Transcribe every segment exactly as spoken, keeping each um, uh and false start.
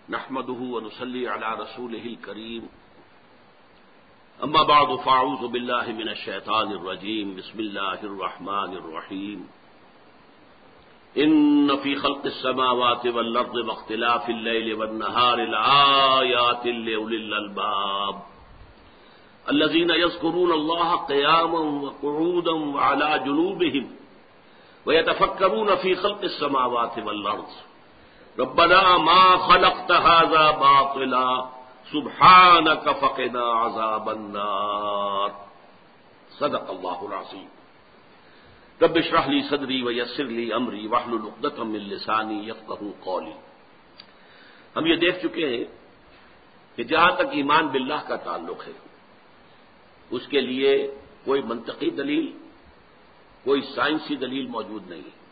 نحمده ونصلي على رسوله الكريم اما بعد فاعوذ بالله من الشيطان الرجيم بسم الله الرحمن الرحيم ان في خلق السماوات والارض واختلاف الليل والنهار لآيات لأولي الألباب الذين يذكرون الله قياما وقعودا وعلى جنوبهم ويتفكرون في خلق السماوات والارض ربنا ما خلقت هذا باطلا سبحانك فقنا عذاب النار صدق الله العظيم رب اشرح لي صدري ويسر لي امري واحلل عقدة من لساني يفقهوا قولي۔ ہم یہ دیکھ چکے ہیں کہ جہاں تک ایمان باللہ کا تعلق ہے اس کے لیے کوئی منطقی دلیل کوئی سائنسی دلیل موجود نہیں ہے۔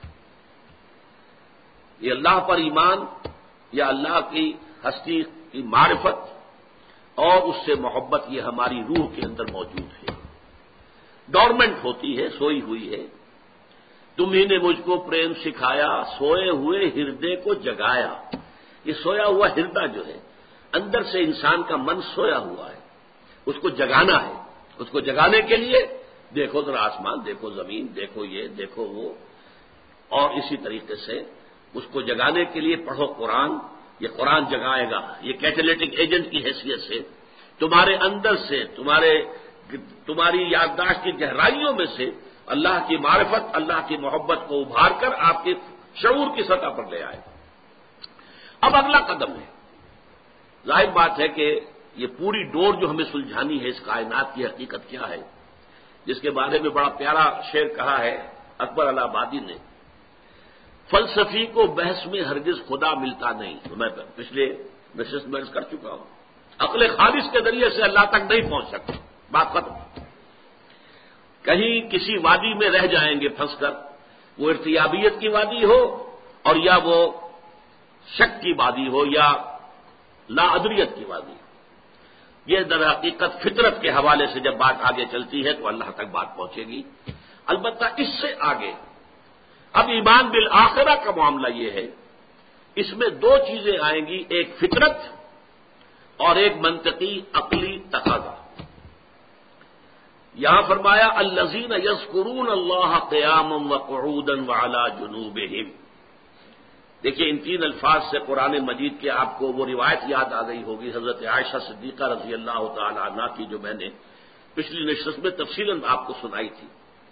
یہ اللہ پر ایمان یا اللہ کی ہستی کی معرفت اور اس سے محبت یہ ہماری روح کے اندر موجود ہے، ڈورمنٹ ہوتی ہے، سوئی ہوئی ہے۔ تمہیں نے مجھ کو پریم سکھایا سوئے ہوئے ہردے کو جگایا۔ یہ سویا ہوا ہردہ جو ہے اندر سے انسان کا من سویا ہوا ہے، اس کو جگانا ہے۔ اس کو جگانے کے لیے دیکھو ذرا آسمان، دیکھو زمین، دیکھو یہ دیکھو وہ، اور اسی طریقے سے اس کو جگانے کے لیے پڑھو قرآن۔ یہ قرآن جگائے گا، یہ کیٹالیٹک ایجنٹ کی حیثیت سے تمہارے اندر سے تمہارے تمہاری یادداشت کی گہرائیوں میں سے اللہ کی معرفت، اللہ کی محبت کو ابھار کر آپ کے شعور کی سطح پر لے آئے۔ اب اگلا قدم ہے، ظاہر بات ہے کہ یہ پوری ڈور جو ہمیں سلجھانی ہے اس کائنات کی حقیقت کیا ہے، جس کے بارے میں بڑا پیارا شعر کہا ہے اکبر الہ آبادی نے، فلسفی کو بحث میں ہرگز خدا ملتا نہیں۔ میں پچھلے نشست میں عرض کر چکا ہوں، عقل خالص کے ذریعے سے اللہ تک نہیں پہنچ سکتا، بات ختم۔ کہیں کسی وادی میں رہ جائیں گے پھنس کر، وہ ارتیابیت کی وادی ہو اور یا وہ شک کی وادی ہو یا لا ادریت کی وادی ہو۔ یہ در حقیقت فطرت کے حوالے سے جب بات آگے چلتی ہے تو اللہ تک بات پہنچے گی۔ البتہ اس سے آگے اب ایمان بالآخرہ کا معاملہ یہ ہے، اس میں دو چیزیں آئیں گی، ایک فطرت اور ایک منطقی عقلی تقاضا۔ یہاں فرمایا الذین یذکرون اللہ قیاما وقعودا وعلی جنوبہم۔ دیکھیے ان تین الفاظ سے قرآن مجید کے آپ کو وہ روایت یاد آ گئی ہوگی حضرت عائشہ صدیقہ رضی اللہ تعالی عنہا کی، جو میں نے پچھلی نشست میں تفصیلاً آپ کو سنائی تھی۔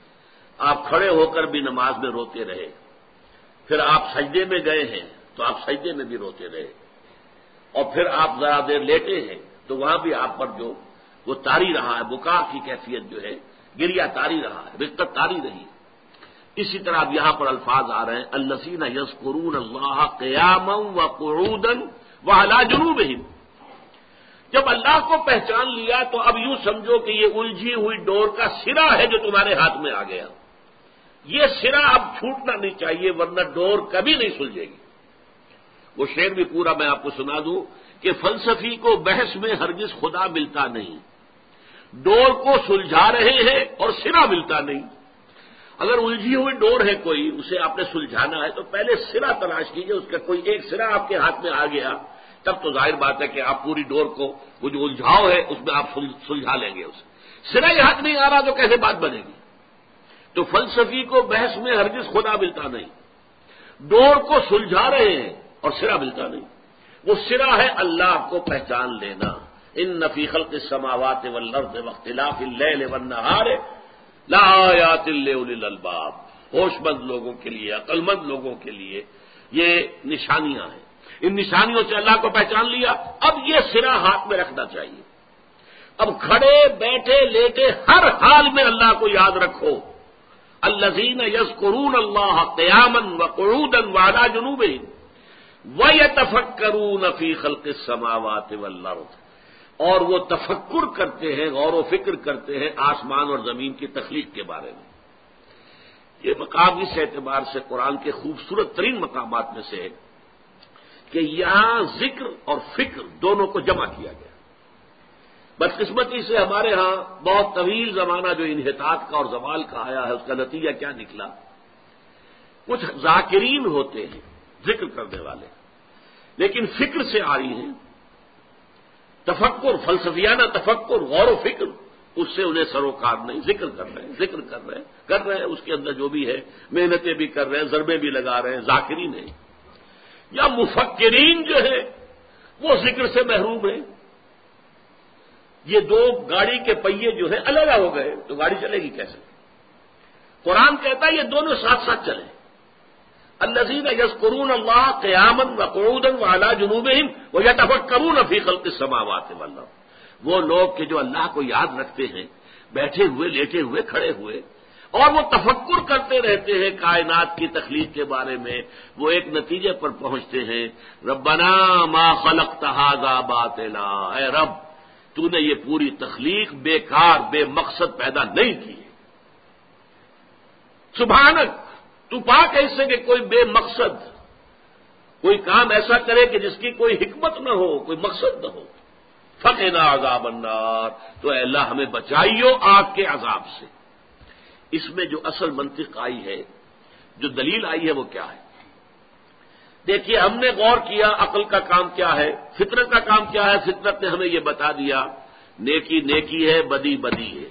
آپ کھڑے ہو کر بھی نماز میں روتے رہے، پھر آپ سجدے میں گئے ہیں تو آپ سجدے میں بھی روتے رہے، اور پھر آپ ذرا دیر لیٹے ہیں تو وہاں بھی آپ پر جو وہ طاری رہا ہے، بکا کی کیفیت جو ہے، گریہ طاری رہا ہے، رقت طاری رہی ہے۔ اسی طرح اب یہاں پر الفاظ آ رہے ہیں الذین یذکرون اللہ قیاما وقعودا وعلی جنوبہم۔ جب اللہ کو پہچان لیا تو اب یوں سمجھو کہ یہ الجھی ہوئی ڈور کا سرا ہے جو تمہارے ہاتھ میں آ گیا، یہ سرا اب چھوٹنا نہیں چاہیے ورنہ ڈور کبھی نہیں سلجھے گی۔ وہ شعر بھی پورا میں آپ کو سنا دوں کہ فلسفی کو بحث میں ہرگز خدا ملتا نہیں، ڈور کو سلجھا رہے ہیں اور سرا ملتا نہیں۔ اگر الجھی ہوئی ڈور ہے کوئی، اسے آپ نے سلجھانا ہے تو پہلے سرا تلاش کیجئے، اس کا کوئی ایک سرا آپ کے ہاتھ میں آ گیا تب تو ظاہر بات ہے کہ آپ پوری ڈور کو وہ جو الجھاؤ ہے اس میں آپ سلجھا لیں گے اسے۔ سرا ہی ہاتھ نہیں آ رہا تو کیسے بات بنے گی؟ تو فلسفی کو بحث میں ہرگز خدا ملتا نہیں، ڈور کو سلجھا رہے ہیں اور سرا ملتا نہیں۔ وہ سرا ہے اللہ کو پہچان لینا۔ ان فی خلق السماوات والارض واختلاف اللیل والنہار لآیات لأولی الالباب، ہوش مند لوگوں کے لیے، عقل مند لوگوں کے لیے یہ نشانیاں ہیں۔ ان نشانیوں سے اللہ کو پہچان لیا، اب یہ سرا ہاتھ میں رکھنا چاہیے۔ اب کھڑے بیٹھے لیٹے ہر حال میں اللہ کو یاد رکھو۔ الذین یذکرون اللہ قیاما وقعودا وعلی جنوبہم وَيَتَفَكَّرُونَ فِي خَلْقِ السَّمَاوَاتِ وَالْأَرْضِ، اور وہ تفکر کرتے ہیں، غور و فکر کرتے ہیں آسمان اور زمین کی تخلیق کے بارے میں۔ یہ مقام اس اعتبار سے قرآن کے خوبصورت ترین مقامات میں سے ہے کہ یہاں ذکر اور فکر دونوں کو جمع کیا گیا۔ بدقسمتی سے ہمارے ہاں بہت طویل زمانہ جو انحطاط کا اور زوال کا آیا ہے، اس کا نتیجہ کیا نکلا؟ کچھ ذاکرین ہوتے ہیں، ذکر کرنے والے، لیکن فکر سے آ رہی ہیں، تفکر، فلسفیانہ تفکر، غور و فکر، اس سے انہیں سروکار نہیں. ذکر کر رہے ہیں ذکر کر رہے ہیں کر رہے ہیں اس کے اندر جو بھی ہے محنتیں بھی کر رہے ہیں، ضربے بھی لگا رہے ہیں، ذاکرین ہیں. یا مفکرین جو ہے وہ ذکر سے محروم ہیں. یہ دو گاڑی کے پہیے جو ہیں الگ ہو گئے تو گاڑی چلے گی کیسے؟ قرآن کہتا ہے یہ دونوں ساتھ ساتھ چلیں. الذین یذکرون اللہ قیاما وقعودا وعلی جنوبہم ویتفکرون فی خلق السماوات والارض. وہ لوگ کہ جو اللہ کو یاد رکھتے ہیں بیٹھے ہوئے، لیٹے ہوئے، کھڑے ہوئے، اور وہ تفکر کرتے رہتے ہیں کائنات کی تخلیق کے بارے میں. وہ ایک نتیجے پر پہنچتے ہیں، ربنا ما خلقت ھذا باطلا، اے رب تو نے یہ پوری تخلیق بیکار بے مقصد پیدا نہیں کی. سبحانک، تو پاک ہے اس سے کہ کوئی بے مقصد کوئی کام ایسا کرے کہ جس کی کوئی حکمت نہ ہو، کوئی مقصد نہ ہو. فقنا عذاب النار، تو اے اللہ ہمیں بچائیو آگ کے عذاب سے. اس میں جو اصل منطق آئی ہے، جو دلیل آئی ہے، وہ کیا ہے؟ دیکھیے، ہم نے غور کیا عقل کا کام کیا ہے، فطرت کا کام کیا ہے. فطرت نے ہمیں یہ بتا دیا نیکی نیکی ہے، بدی بدی ہے.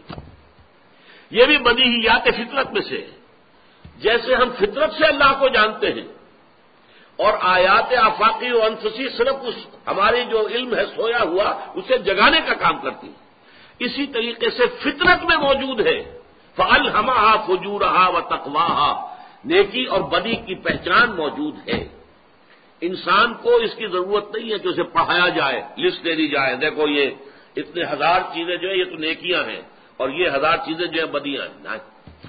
یہ بھی بدیہیات فطرت میں سے ہے. جیسے ہم فطرت سے اللہ کو جانتے ہیں اور آیات آفاقی و انفسی صرف اس ہماری جو علم ہے سویا ہوا اسے جگانے کا کام کرتی ہے، اسی طریقے سے فطرت میں موجود ہے. فَأَلْهَمَهَا فُجُورَهَا وَتَقْوَاهَا، نیکی اور بدی کی پہچان موجود ہے. انسان کو اس کی ضرورت نہیں ہے کہ اسے پڑھایا جائے، لسٹ دے دی جائے، دیکھو یہ اتنے ہزار چیزیں جو ہیں یہ تو نیکیاں ہیں اور یہ ہزار چیزیں جو ہیں بدیاں ہیں. نہیں،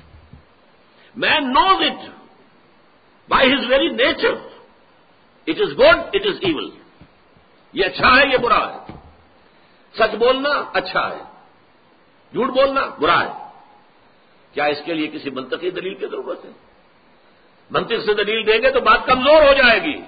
man knows it by his very nature. It is good, it is evil. یہ اچھا ہے، یہ برا ہے. سچ بولنا اچھا ہے، جھوٹ بولنا برا ہے. کیا اس کے لیے کسی منطقی دلیل کی ضرورت ہے؟ منطق سے دلیل دیں گے تو بات کمزور ہو جائے گی،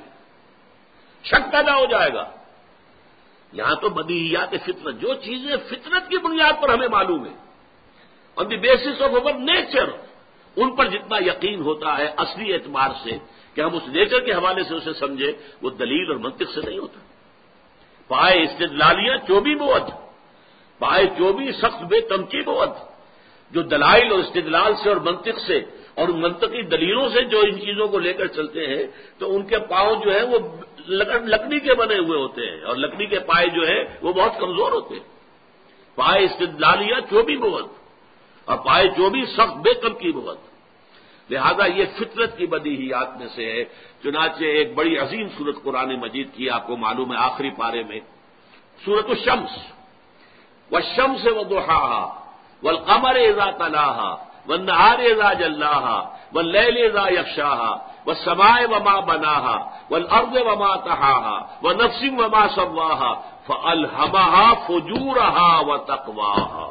شک پیدا ہو جائے گا. یہاں تو بدیہیات فطرت، جو چیزیں فطرت کی بنیاد پر ہمیں معلوم ہے، on the basis of our nature, ان پر جتنا یقین ہوتا ہے اصلی اعتبار سے کہ ہم اس نیچر کے حوالے سے اسے سمجھے، وہ دلیل اور منطق سے نہیں ہوتا. پائے استدلالیاں چوبی بود، پائے چوبی سخت بے تمکی بود، جو دلائل اور استدلال سے اور منطق سے اور منطقی دلیلوں سے جو ان چیزوں کو لے کر چلتے ہیں تو ان کے پاؤں جو ہیں وہ لکڑی کے بنے ہوئے ہوتے ہیں اور لکڑی کے پائے جو ہیں وہ بہت کمزور ہوتے ہیں. پائے استدلالیاں چوبی بود اور پائے چوبی سخت بے تمکی بود. لہذا یہ فطرت کی بدیہیات میں سے ہے. چنانچہ ایک بڑی عظیم سورت قرآن مجید کی آپ کو معلوم ہے آخری پارے میں، سورت الشمس، والشمس وضحاها والقمر اذا تلاها والنهار اذا جلاها والليل اذا يغشاها والسماء وما بناها والارض وما طحاها ونفس وما سواها فالهمها فجورها وتقواها.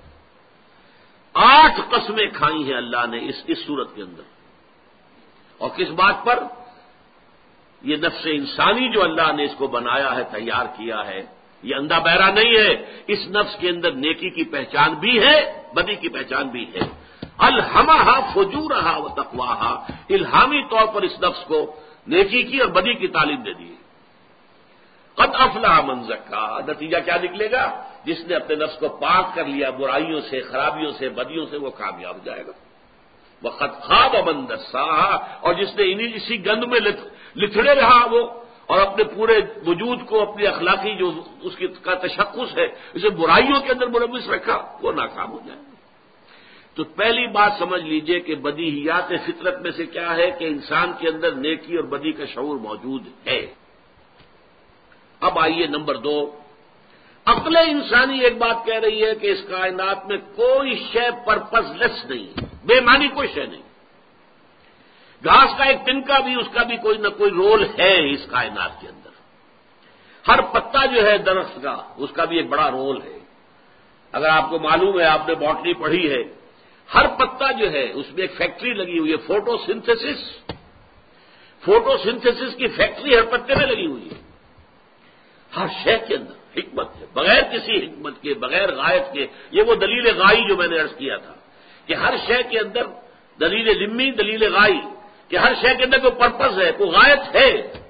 آٹھ قسمیں کھائی ہیں اللہ نے اس اس صورت کے اندر. اور کس بات پر؟ یہ نفس انسانی جو اللہ نے اس کو بنایا ہے، تیار کیا ہے، یہ اندھا بہرا نہیں ہے. اس نفس کے اندر نیکی کی پہچان بھی ہے، بدی کی پہچان بھی ہے. الہمہا فجورہا وتقواہا، الہامی طور پر اس نفس کو نیکی کی اور بدی کی تعلیم دے دی. قد افلح من زکاہا، نتیجہ کیا نکلے گا؟ جس نے اپنے نفس کو پاک کر لیا برائیوں سے، خرابیوں سے، بدیوں سے، وہ کامیاب جائے گا. وقد خاب من دساہا، اور جس نے انہی اسی گند میں لتھڑے رہا وہ اور اپنے پورے وجود کو، اپنی اخلاقی جو اس کی کا تشخص ہے اسے برائیوں کے اندر ملوث رکھا، وہ ناکام ہو جائے گا. تو پہلی بات سمجھ لیجئے کہ بدیہیات فطرت میں سے کیا ہے کہ انسان کے اندر نیکی اور بدی کا شعور موجود ہے. اب آئیے نمبر دو، عقل انسانی ایک بات کہہ رہی ہے کہ اس کائنات میں کوئی شے پرپز لیس نہیں، بے معنی کوئی شے نہیں. گھاس کا ایک تنکا بھی، اس کا بھی کوئی نہ کوئی رول ہے اس کائنات کے اندر. ہر پتا جو ہے درخت کا، اس کا بھی ایک بڑا رول ہے. اگر آپ کو معلوم ہے، آپ نے باٹنی پڑھی ہے، ہر پتا جو ہے اس میں ایک فیکٹری لگی ہوئی ہے، فوٹو سنتھسس. فوٹو سنتھسس کی فیکٹری ہر پتے میں لگی ہوئی ہے. ہر شے کے اندر حکمت ہے، بغیر کسی حکمت کے، بغیر غائب کے. یہ وہ دلیل غائی جو میں نے عرض کیا تھا کہ ہر شے کے اندر دلیل لمی، دلیل غائی، کہ ہر شے کے اندر کوئی پرپز ہے، کوئی غائب ہے.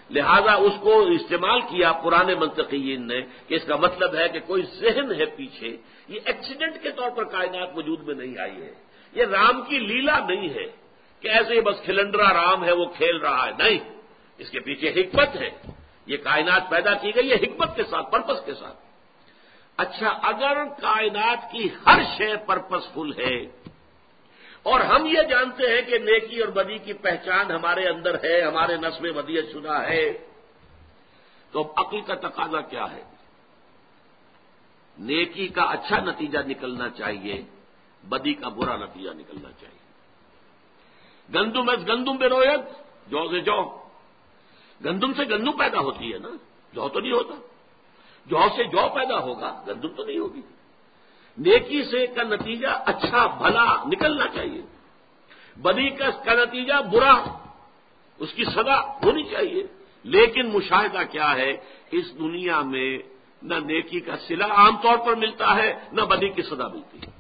لہذا اس کو استعمال کیا پرانے منطقیین نے کہ اس کا مطلب ہے کہ کوئی ذہن ہے پیچھے، یہ ایکسیڈنٹ کے طور پر کائنات وجود میں نہیں آئی ہے، یہ رام کی لیلا نہیں ہے کہ ایسے ہی بس کھلنڈرا رام ہے وہ کھیل رہا ہے، نہیں، اس کے پیچھے حکمت ہے، یہ کائنات پیدا کی گئی ہے حکمت کے ساتھ، پرپس کے ساتھ۔ اچھا، اگر کائنات کی ہر شے پرپس فل ہے اور ہم یہ جانتے ہیں کہ نیکی اور بدی کی پہچان ہمارے اندر ہے، ہمارے نس میں ودیعت شدہ ہے، تو اب عقل کا تقاضا کیا ہے؟ نیکی کا اچھا نتیجہ نکلنا چاہیے، بدی کا برا نتیجہ نکلنا چاہیے۔ گندم از گندم بے رویت، جو سے جو، گندم سے گندم پیدا ہوتی ہے نا، جو تو نہیں ہوتا، جو سے جو پیدا ہوگا، گندم تو نہیں ہوگی۔ نیکی سے کا نتیجہ اچھا بھلا نکلنا چاہیے، بدی کا کا نتیجہ برا، اس کی سزا ہونی چاہیے۔ لیکن مشاہدہ کیا ہے، اس دنیا میں نہ نیکی کا صلہ عام طور پر ملتا ہے، نہ بدی کی سزا ملتی ہے۔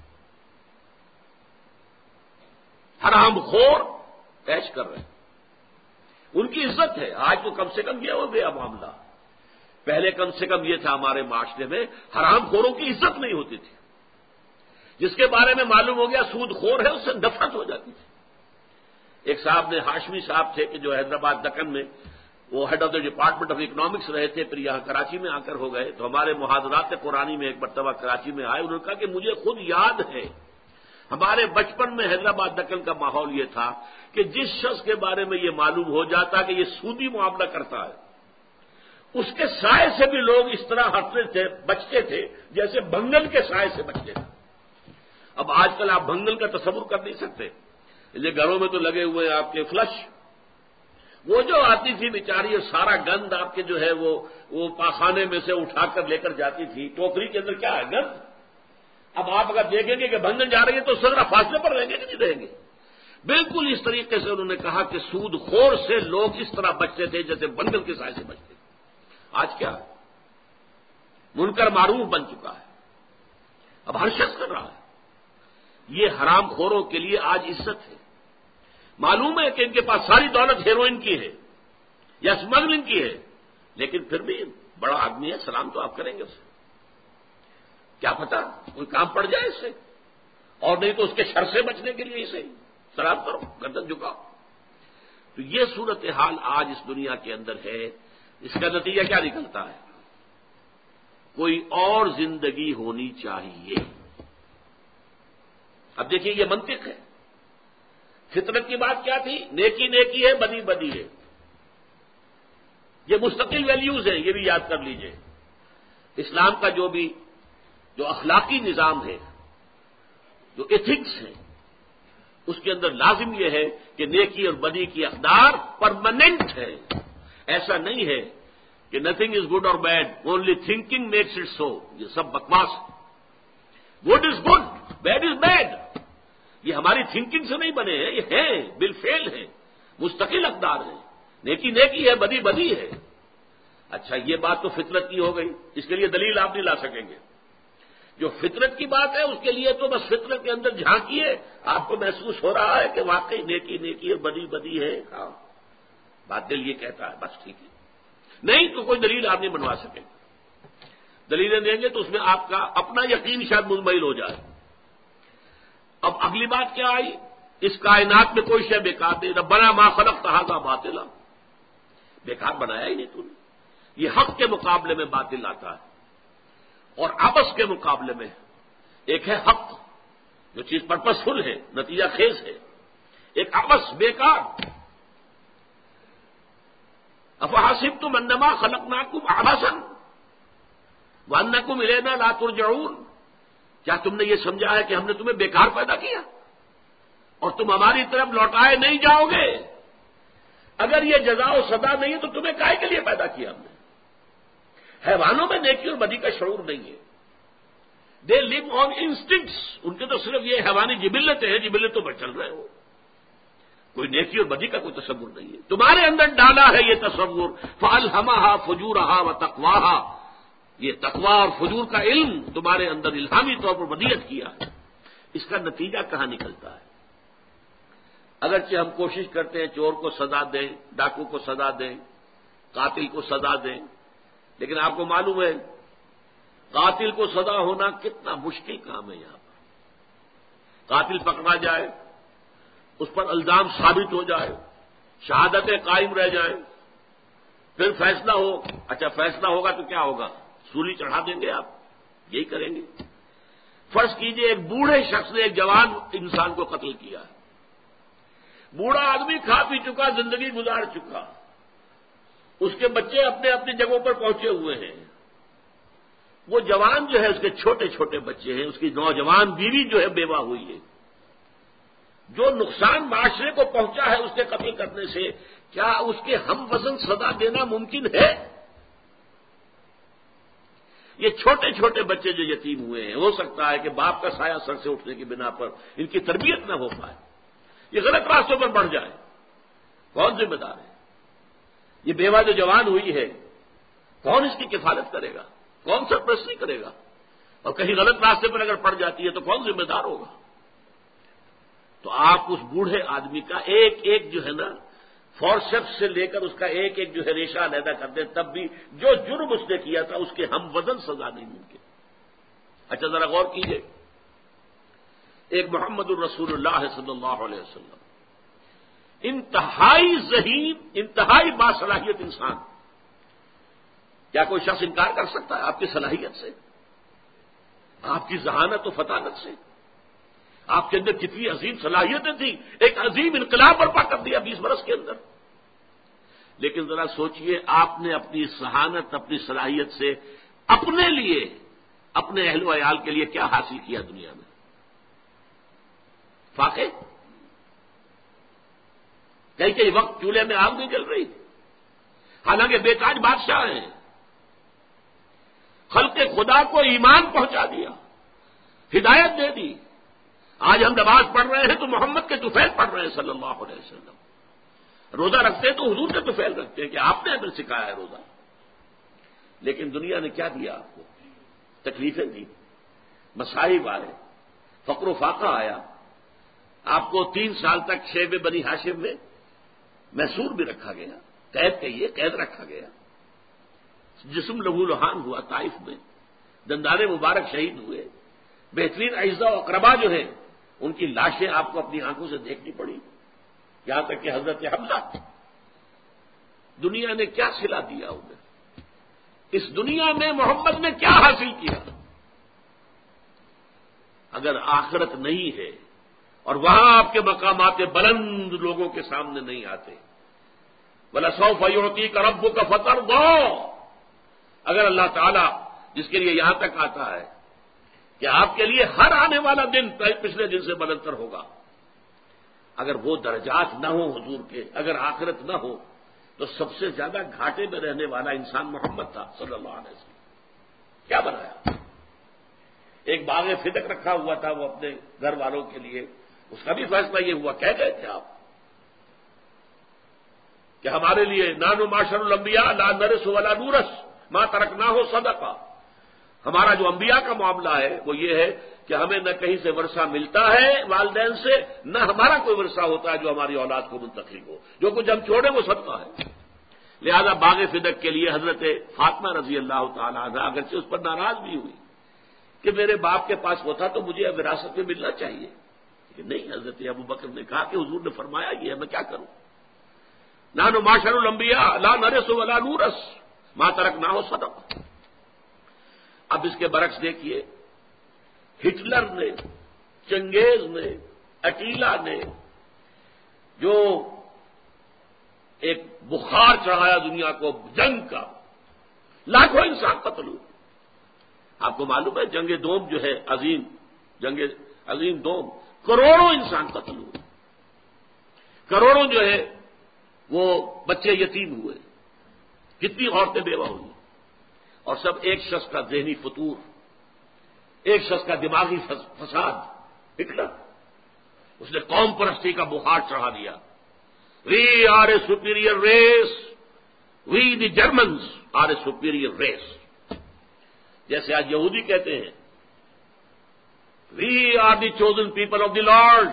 حرام خور عیش کر رہے ہیں، ان کی عزت ہے، آج تو کم سے کم یہ ہو گیا معاملہ، پہلے کم سے کم یہ تھا ہمارے معاشرے میں حرام خوروں کی عزت نہیں ہوتی تھی، جس کے بارے میں معلوم ہو گیا سود خور ہے اس سے نفرت ہو جاتی تھی۔ ایک صاحب نے، ہاشمی صاحب تھے کہ جو حیدرآباد دکن میں وہ head of the department of economics رہے تھے، پھر یہاں کراچی میں آ کر ہو گئے، تو ہمارے محاضرات قرآنی میں ایک مرتبہ کراچی میں آئے، انہوں نے کہا کہ مجھے خود یاد ہے ہمارے بچپن میں حیدرآباد دکن کا ماحول یہ تھا کہ جس شخص کے بارے میں یہ معلوم ہو جاتا کہ یہ سودی معاملہ کرتا ہے، اس کے سائے سے بھی لوگ اس طرح ہٹتے تھے، بچتے تھے جیسے بھنگل کے سائے سے بچتے تھے۔ اب آج کل آپ بھنگل کا تصور کر نہیں سکتے، یہ گھروں میں تو لگے ہوئے ہیں آپ کے فلش، وہ جو آتی تھی بیچاری اور سارا گند آپ کے جو ہے وہ وہ پاخانے میں سے اٹھا کر لے کر جاتی تھی، ٹوکری کے اندر کیا ہے گند۔ اب آپ اگر دیکھیں گے کہ بھنگل جا رہی ہے تو سگڑا فاصلے پر رہیں گے کہ نہیں رہیں گے؟ بالکل اس طریقے سے انہوں نے کہا کہ سود خور سے لوگ اس طرح بچتے تھے جیسے بھنگل کے سائے سے بچتے تھے۔ آج کیا ہے؟ منکر معروف بن چکا ہے، اب ہر شخص کر رہا ہے۔ یہ حرام خوروں کے لیے آج عزت ہے، معلوم ہے کہ ان کے پاس ساری دولت ہیروئن کی ہے یا اسمگلنگ کی ہے، لیکن پھر بھی بڑا آدمی ہے، سلام تو آپ کریں گے اسے، کیا پتا کوئی کام پڑ جائے اس سے، اور نہیں تو اس کے شر سے بچنے کے لیے اسے سلام کرو، گردن جھکاؤ۔ تو یہ صورتحال آج اس دنیا کے اندر ہے، اس کا نتیجہ کیا نکلتا ہے؟ کوئی اور زندگی ہونی چاہیے۔ اب دیکھیے یہ منطق ہے، فطرت کی بات کیا تھی؟ نیکی نیکی ہے، بدی بدی ہے، یہ مستقل ویلیوز ہیں، یہ بھی یاد کر لیجئے۔ اسلام کا جو بھی جو اخلاقی نظام ہے، جو ایتھکس ہے، اس کے اندر لازم یہ ہے کہ نیکی اور بدی کی اقدار پرماننٹ ہے، ایسا نہیں ہے کہ نتھنگ از گڈ اور bad, only thinking makes it so, یہ سب بکواس۔ Good is good, bad is bad, یہ ہماری تھنکنگ سے نہیں بنے ہیں، یہ ہیں بالفعل ہیں، مستقل اقدار ہیں، نیکی نیکی ہے، بدی بدی ہے۔ اچھا یہ بات تو فطرت کی ہو گئی، اس کے لیے دلیل آپ نہیں لا سکیں گے۔ جو فطرت کی بات ہے اس کے لیے تو بس فطرت کے اندر جھانکیے، آپ کو محسوس ہو رہا ہے کہ واقعی نیکی نیکی ہے، بدی بدی ہے، ہاں بات دل یہ کہتا ہے، بس ٹھیک ہے۔ نہیں تو کوئی دلیل آپ نہیں بنوا سکیں، دلیلیں دیں گے تو اس میں آپ کا اپنا یقین شاید مزمحل ہو جائے۔ اب اگلی بات کیا آئی؟ اس کائنات میں کوئی شے بیکار نہیں، ربنا ما خلقت ھذا باطلا، بیکار بنایا ہی نہیں تو نے، یہ حق کے مقابلے میں باطل آتا ہے، اور آپس کے مقابلے میں ایک ہے حق جو چیز پرپس فل ہے، نتیجہ خیز ہے، ایک آپس بیکار۔ افحسبتم انما خلقناکم عبثا وانکم الینا لا ترجعون، کیا تم نے یہ سمجھا ہے کہ ہم نے تمہیں بیکار پیدا کیا اور تم ہماری طرف لوٹائے نہیں جاؤ گے؟ اگر یہ جزا و سزا نہیں ہے تو تمہیں کائے کے لیے پیدا کیا ہم نے؟ حیوانوں میں نیکی اور بدی کا شعور نہیں ہے، دے لیو آن انسٹنکٹس، ان کے تو صرف یہ حیوانی جبلتیں ہیں، جبلتوں پر چل رہے ہو، کوئی نیکی اور بدی کا کوئی تصور نہیں ہے۔ تمہارے اندر ڈالا ہے یہ تصور، فَأَلْهَمَهَا فُجُورَهَا وَتَقْوَاهَا، یہ تقویٰ اور فجور کا علم تمہارے اندر الہامی طور پر ودیعت کیا ہے۔ اس کا نتیجہ کہاں نکلتا ہے؟ اگرچہ ہم کوشش کرتے ہیں چور کو سزا دیں، ڈاکو کو سزا دیں، قاتل کو سزا دیں، لیکن آپ کو معلوم ہے قاتل کو سزا ہونا کتنا مشکل کام ہے. یہاں پر قاتل پکڑا جائے، اس پر الزام ثابت ہو جائے، شہادتیں قائم رہ جائیں، پھر فیصلہ ہو. اچھا فیصلہ ہوگا تو کیا ہوگا؟ سولی چڑھا دیں گے آپ؟ یہی کریں گے. فرض کیجئے ایک بوڑھے شخص نے ایک جوان انسان کو قتل کیا ہے. بوڑھا آدمی کھا پی چکا، زندگی گزار چکا، اس کے بچے اپنے اپنی جگہوں پر پہنچے ہوئے ہیں. وہ جوان جو ہے اس کے چھوٹے چھوٹے بچے ہیں، اس کی نوجوان بیوی جو ہے بیوہ ہوئی ہے. جو نقصان معاشرے کو پہنچا ہے اس کے قتل کرنے سے، کیا اس کے ہم وزن سزا دینا ممکن ہے؟ یہ چھوٹے چھوٹے بچے جو یتیم ہوئے ہیں، ہو سکتا ہے کہ باپ کا سایہ سر سے اٹھنے کی بنا پر ان کی تربیت نہ ہو پائے، یہ غلط راستوں پر بڑھ جائے. کون ذمہ دار ہے؟ یہ بیوہ جو جوان ہوئی ہے، کون اس کی کفالت کرے گا؟ کون سرپرستی کرے گا؟ اور کہیں غلط راستے پر اگر پڑ جاتی ہے تو کون ذمہ دار ہوگا؟ تو آپ اس بوڑھے آدمی کا ایک ایک جو ہے نا فورسپس سے لے کر اس کا ایک ایک جو ہے ریشہ علیحدہ کر دیں، تب بھی جو جرم اس نے کیا تھا اس کے ہم وزن سزا نہیں ممکن. اچھا ذرا غور کیجئے، ایک محمد الرسول اللہ صلی اللہ علیہ وسلم، انتہائی ذہین، انتہائی باصلاحیت انسان، کیا کوئی شخص انکار کر سکتا ہے آپ کی صلاحیت سے، آپ کی ذہانت و فطانت سے؟ آپ کے اندر کتنی عظیم صلاحیتیں تھیں، ایک عظیم انقلاب برپا کر دیا بیس برس کے اندر. لیکن ذرا سوچئے آپ نے اپنی ذہانت، اپنی صلاحیت سے اپنے لیے، اپنے اہل و عیال کے لیے کیا حاصل کیا دنیا میں؟ فاقے؟ کئی کئی وقت چولہے میں آگ نہیں جل رہی، حالانکہ بے تاج بادشاہ ہیں، خلق خدا کو ایمان پہنچا دیا، ہدایت دے دی. آج ہم نماز پڑھ رہے ہیں تو محمد کے طفیل پڑھ رہے ہیں صلی اللہ علیہ وسلم. روزہ رکھتے ہیں تو حضور کے طفیل رکھتے ہیں کہ آپ نے ہمیں سکھایا ہے روزہ. لیکن دنیا نے کیا دیا آپ کو؟ تکلیفیں دی، مصائب آئے، فقر و فاقہ آیا. آپ کو تین سال تک شیب بنی ہاشم میں محصور بھی رکھا گیا، قید کہیے، قید رکھا گیا. جسم لہو لہان ہوا طائف میں، دندان مبارک شہید ہوئے. بہترین اعزاء و اقربا جو ہیں ان کی لاشیں آپ کو اپنی آنکھوں سے دیکھنی پڑی، یہاں تک کہ حضرت حمزہ. دنیا نے کیا صلہ دیا انہیں؟ اس دنیا میں محمد نے کیا حاصل کیا؟ اگر آخرت نہیں ہے اور وہاں آپ کے مقامات بلند لوگوں کے سامنے نہیں آتے، وَلَسَوْفَ يُعْطِيكَ رَبُّكَ فَتَرْضَىٰ، اگر اللہ تعالیٰ جس کے لیے یہاں تک آتا ہے کہ آپ کے لیے ہر آنے والا دن پچھلے دن سے بلندر ہوگا، اگر وہ درجات نہ ہوں حضور کے، اگر آخرت نہ ہو، تو سب سے زیادہ گھاٹے میں رہنے والا انسان محمد تھا صلی اللہ علیہ وسلم. کیا بنایا؟ ایک باغ فدق رکھا ہوا تھا وہ اپنے گھر والوں کے لیے، اس کا بھی فیصلہ یہ ہوا، کہہ گئے تھے آپ کہ ہمارے لیے نانو معاشر الانبیاء لا نرث ولا نورث ما ترکناہ صدقہ. ہمارا جو انبیاء کا معاملہ ہے وہ یہ ہے کہ ہمیں نہ کہیں سے ورثہ ملتا ہے والدین سے، نہ ہمارا کوئی ورثہ ہوتا ہے جو ہماری اولاد کو منتقل ہو. جو کچھ ہم چھوڑیں وہ صدقہ ہے. لہذا باغ فدق کے لیے حضرت فاطمہ رضی اللہ تعالی عنہ اگرچہ اس پر ناراض بھی ہوئی کہ میرے باپ کے پاس وہ تھا تو مجھے وراثت میں ملنا چاہیے، لیکن نہیں، حضرت ابو بکر نے کہا کہ حضور نے فرمایا یہ ہے، میں کیا کروں؟ نحن معاشر الانبیاء لا نرث ولا نورث ما ترکناہ صدقہ. اب اس کے برعکس دیکھیے، ہٹلر نے، چنگیز نے، اٹیلا نے جو ایک بخار چڑھایا دنیا کو جنگ کا، لاکھوں انسان قتل ہوئے. آپ کو معلوم ہے جنگ دوم جو ہے عظیم جنگ عظیم دوم، کروڑوں انسان قتل ہوئے، کروڑوں جو ہے وہ بچے یتیم ہوئے، کتنی عورتیں بیوہ ہوئی، اور سب ایک شخص کا ذہنی فطور، ایک شخص کا دماغی فساد. ہٹلر، اس نے قوم پرستی کا بخار چڑھا دیا. We are a superior race, we the Germans are a superior race. جیسے آج یہودی کہتے ہیں we are the chosen people of the Lord,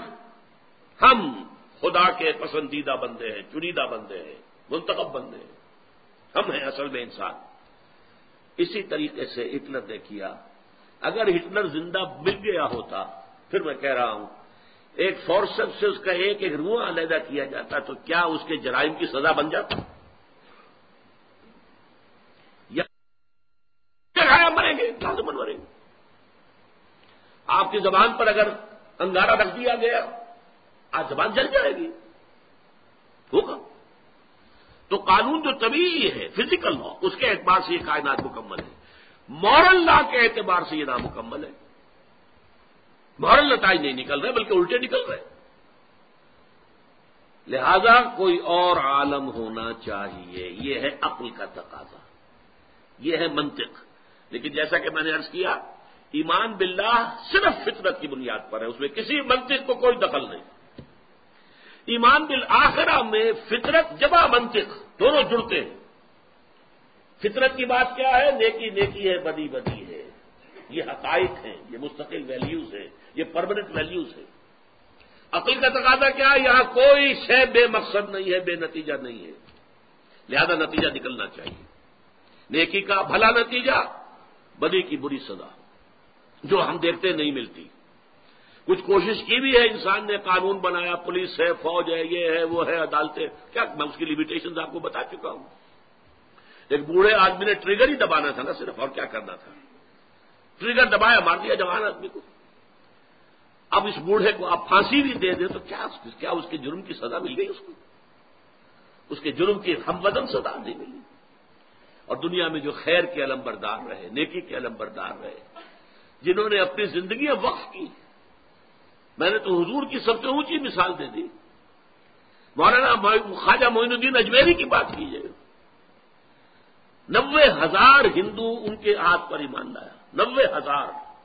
ہم خدا کے پسندیدہ بندے ہیں، چنیدہ بندے ہیں، منتخب بندے ہیں. ہم ہیں اصل میں انسان. اسی طریقے سے ہٹلر نے کیا. اگر ہٹلر زندہ مل گیا ہوتا، پھر میں کہہ رہا ہوں ایک فورسپ سے اس کا ایک ایک روح علیحدہ کیا جاتا تو کیا اس کے جرائم کی سزا بن جاتا؟ یا مریں گے، لازمن مریں گے. آپ کی زبان پر اگر انگارہ رکھ دیا گیا، آج زبان جل جائے گی. ہوگا. تو قانون جو طبیعی ہے، فزیکل لا، اس کے اعتبار سے یہ کائنات مکمل ہے. مورل لا کے اعتبار سے یہ نامکمل ہے. مورل نتائج نہیں نکل رہے بلکہ الٹے نکل رہے. لہذا کوئی اور عالم ہونا چاہیے. یہ ہے عقل کا تقاضا، یہ ہے منطق. لیکن جیسا کہ میں نے عرض کیا، ایمان باللہ صرف فطرت کی بنیاد پر ہے، اس میں کسی منطق کو کوئی دخل نہیں. ایمان بالآخرہ میں فطرت جبا منطق دونوں جڑتے ہیں. فطرت کی بات کیا ہے؟ نیکی نیکی ہے، بدی بدی ہے. یہ حقائق ہیں، یہ مستقل ویلیوز ہیں، یہ پرماننٹ ویلیوز ہیں. عقل کا تقاضا کیا ہے؟ یہاں کوئی شے بے مقصد نہیں ہے، بے نتیجہ نہیں ہے. لہذا نتیجہ نکلنا چاہیے. نیکی کا بھلا نتیجہ، بدی کی بری سزا، جو ہم دیکھتے نہیں ملتی. کچھ کوشش کی بھی ہے انسان نے، قانون بنایا، پولیس ہے، فوج ہے، یہ ہے، وہ ہے، عدالتیں. کیا میں اس کی لمیٹیشنز آپ کو بتا چکا ہوں. ایک بوڑھے آدمی نے ٹریگر ہی دبانا تھا نا صرف، اور کیا کرنا تھا؟ ٹریگر دبایا، مار دیا جوان آدمی کو. اب اس بوڑھے کو آپ پھانسی بھی دے دیں تو کیا کیا اس کے جرم کی سزا مل گئی اس کو؟ اس کے جرم کی ہم وزن سزا نہیں ملی. اور دنیا میں جو خیر کے علم بردار رہے، نیکی کے علم بردار رہے، جنہوں نے اپنی زندگیاں وقف کی. میں نے تو حضور کی سب سے اونچی مثال دے دی. مولانا خواجہ معین الدین اجمیری کی بات کیجیے. نوے ہزار ہندو ان کے ہاتھ پر ایمان لایا. نوے ہزار.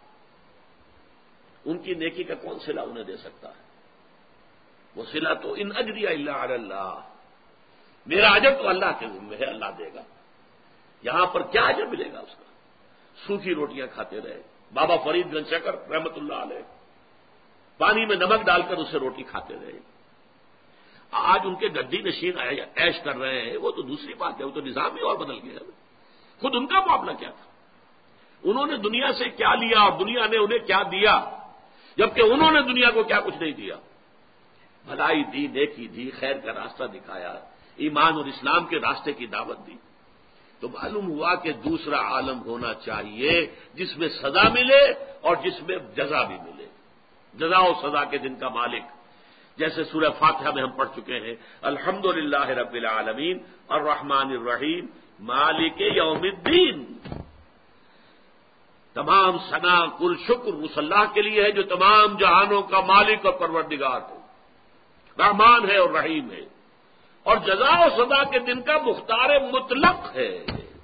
ان کی نیکی کا کون صلہ انہیں دے سکتا ہے؟ وہ صلہ تو ان اجری الا علی اللہ، میرا اجر تو اللہ کے ذمہ ہے، اللہ دے گا. یہاں پر کیا اجر ملے گا اس کا؟ سوکھی روٹیاں کھاتے رہے. بابا فرید گنج شکر رحمت اللہ علیہ پانی میں نمک ڈال کر اسے روٹی کھاتے رہے. آج ان کے گدی نشین عیش کر رہے ہیں، وہ تو دوسری بات ہے، وہ تو نظام ہی اور بدل گیا. خود ان کا معاملہ کیا تھا؟ انہوں نے دنیا سے کیا لیا اور دنیا نے انہیں کیا دیا، جبکہ انہوں نے دنیا کو کیا کچھ نہیں دیا. بھلائی دی، نیکی دی، خیر کا راستہ دکھایا، ایمان اور اسلام کے راستے کی دعوت دی. تو معلوم ہوا کہ دوسرا عالم ہونا چاہیے جس میں سزا ملے اور جس میں جزا بھی ملے. جزا و سزا کے دن کا مالک، جیسے سورہ فاتحہ میں ہم پڑھ چکے ہیں، الحمدللہ رب العالمین الرحمن الرحیم مالک یوم الدین. تمام ثنا کل شکر اس اللہ کے لیے ہے جو تمام جہانوں کا مالک اور پروردگار ہے، رحمان ہے اور رحیم ہے. اور جزا و سزا کے دن کا مختار مطلق ہے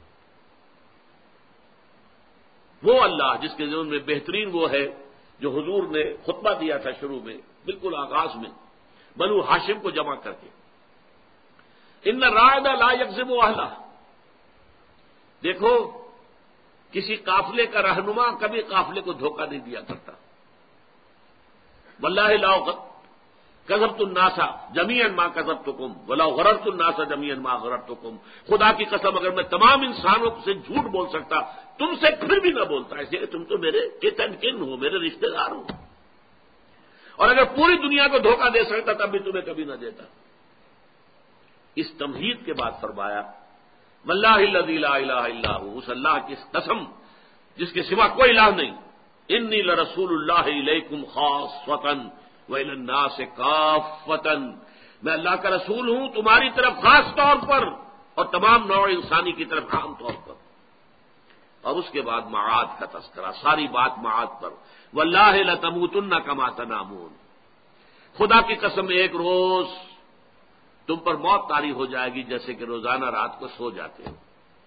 وہ اللہ جس کے ذہن میں بہترین وہ ہے جو حضور نے خطبہ دیا تھا شروع میں، بالکل آغاز میں، بنو ہاشم کو جمع کر کے. ان الرائد لا یکذب اہلہ. دیکھو، کسی قافلے کا رہنما کبھی قافلے کو دھوکہ نہیں دیا کرتا. واللہ لا کذبت الناس جميعا ما کذبتکم ولو غررت الناس جميعا ما غررتکم. خدا کی قسم اگر میں تمام انسانوں سے جھوٹ بول سکتا تم سے پھر بھی نہ بولتا، اس لیے تم تو میرے کن کن ہو، میرے رشتے دار ہو. اور اگر پوری دنیا کو دھوکہ دے سکتا تب بھی تمہیں کبھی نہ دیتا. اس تمہید کے بعد فرمایا واللہ الذی لا الہ الا ہو، اس اللہ کی قسم جس کے سوا کوئی الہ نہیں، انی لرسول اللہ الیکم خاصۃ وإلی الناس کافۃ. میں اللہ کا رسول ہوں تمہاری طرف خاص طور پر اور تمام نوع انسانی کی طرف عام طور پر. اور اس کے بعد معاد کا تذکرہ، ساری بات معاد پر. واللہ لتموتن کما تنامون. خدا کی قسم ایک روز تم پر موت طاری ہو جائے گی جیسے کہ روزانہ رات کو سو جاتے ہو.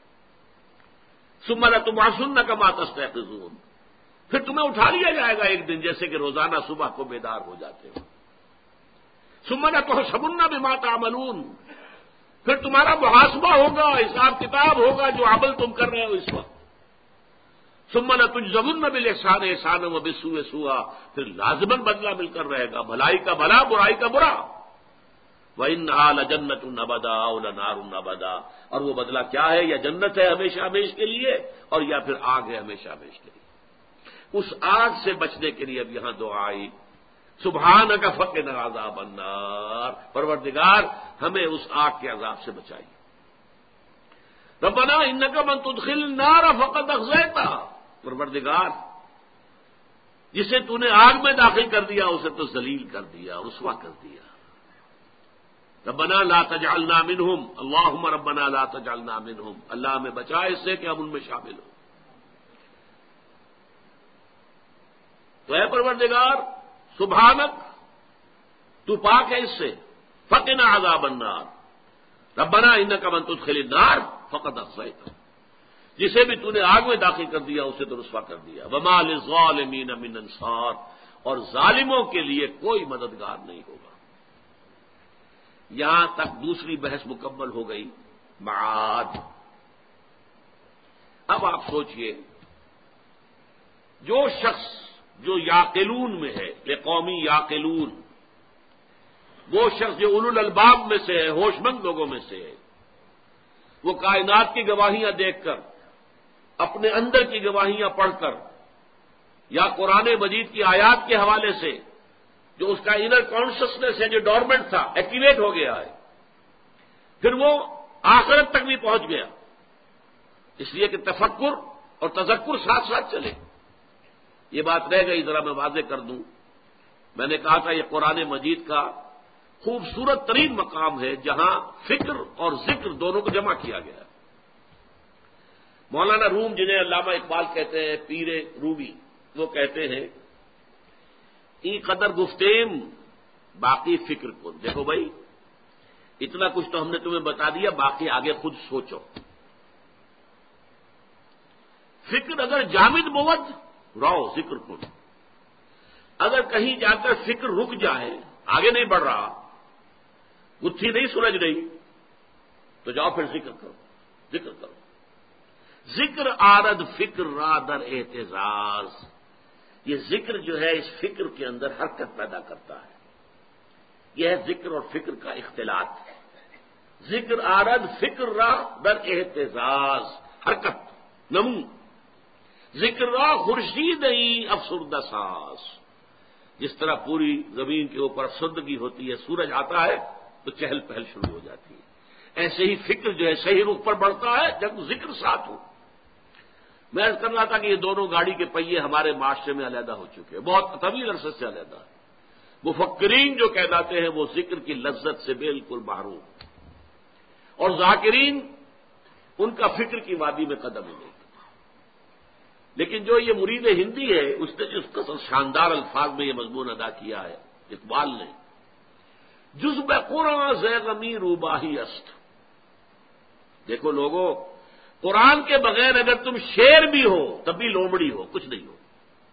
ثم لتبعثن کما تستيقظون. پھر تمہیں اٹھا لیا جائے گا ایک دن جیسے کہ روزانہ صبح کو بیدار ہو جاتے ہو. ثم لتحسبن بما تعملون. پھر تمہارا محاسبہ ہوگا، حساب کتاب ہوگا جو عمل تم کر رہے ہو اس وقت. ثم لتجزون بالاحسان احسانا وبالسوء سوءا. پھر لازماً بدلہ مل کر رہے گا، بھلائی کا بھلا، برائی کا برا. وَإِنَّهَا لَجَنَّةٌ أَبَدًا أَوْ لَنَارٌ أَبَدًا، اور وہ بدلہ کیا ہے؟ یا جنت ہے ہمیشہ ہمیش کے لیے، اور یا پھر آگ ہے ہمیشہ ہمیش کے لیے۔ اس آگ سے بچنے کے لیے اب یہاں دعا آئی، سبحانک فقنا عذاب النار، پروردگار ہمیں اس آگ کے عذاب سے بچائیے۔ ربنا انک من تدخل النار فقد اخزیتہ، پروردگار جسے تو نے آگ میں داخل کر دیا اسے تو ذلیل کر دیا، رسوا کر دیا۔ ربنا لا تجعلنا منہم، اللہم ربنا لا تجعلنا منہم، اللہ ہمیں بچائے اس سے کہ ہم ان میں شامل ہوں۔ تو اے پروردگار سبحانک، تو پاک ہے اس سے، فقنا عذاب النار، ربنا انک من تدخل النار فقد اخزیتہ، جسے بھی تو نے آگ میں داخل کر دیا اسے تو رسوا کر دیا۔ وما للظالمین من انصار، اور ظالموں کے لیے کوئی مددگار نہیں ہوگا۔ یہاں تک دوسری بحث مکمل ہو گئی معاد۔ اب آپ سوچئے، جو شخص جو یاقلون میں ہے، لقومی یاقلون، وہ شخص جو اولو الالباب میں سے ہے، ہوش مند لوگوں میں سے ہے، وہ کائنات کی گواہیاں دیکھ کر، اپنے اندر کی گواہیاں پڑھ کر، یا قرآن مجید کی آیات کے حوالے سے جو اس کا انر کانشسنس ہے جو ڈورمنٹ تھا ایکٹیویٹ ہو گیا ہے، پھر وہ آخرت تک بھی پہنچ گیا، اس لیے کہ تفکر اور تذکر ساتھ ساتھ چلے۔ یہ بات رہ گئی، ذرا میں واضح کر دوں۔ میں نے کہا تھا یہ قرآن مجید کا خوبصورت ترین مقام ہے جہاں فکر اور ذکر دونوں کو جمع کیا گیا ہے۔ مولانا روم، جنہیں علامہ اقبال کہتے ہیں، پیر رومی، وہ کہتے ہیں ای قدر گفتیم باقی فکر کن۔ دیکھو بھائی، اتنا کچھ تو ہم نے تمہیں بتا دیا، باقی آگے خود سوچو۔ فکر اگر جامد بود رو ذکر کن، اگر کہیں جا کر فکر رک جائے، آگے نہیں بڑھ رہا، گتھی نہیں سلجھ رہی، تو جاؤ پھر ذکر کرو، ذکر کرو۔ ذکر آرد فکر را در اعتزاز، یہ ذکر جو ہے اس فکر کے اندر حرکت پیدا کرتا ہے۔ یہ ہے ذکر اور فکر کا اختلاط۔ ذکر آرد فکر را در اعتزاز، حرکت، نمو۔ ذکر را خورشید ای افسردہ ساز، جس طرح پوری زمین کے اوپر افسردگی ہوتی ہے، سورج آتا ہے تو چہل پہل شروع ہو جاتی ہے، ایسے ہی فکر جو ہے صحیح رخ پر بڑھتا ہے جب ذکر ساتھ ہو۔ میں عرض کر رہا تھا کہ یہ دونوں گاڑی کے پہیے ہمارے معاشرے میں علیحدہ ہو چکے ہیں، بہت طویل عرصے سے علیحدہ۔ مفکرین جو کہلاتے ہیں وہ ذکر کی لذت سے بالکل محروم، اور ذاکرین ان کا فکر کی وادی میں قدم ہی نہیں۔ لیکن جو یہ مرید ہندی ہے، اس نے جس قدر شاندار الفاظ میں یہ مضمون ادا کیا ہے اقبال نے، جزب قرآن زیغمی روباہی است۔ دیکھو لوگوں، قرآن کے بغیر اگر تم شیر بھی ہو تب بھی لومڑی ہو، کچھ نہیں ہو۔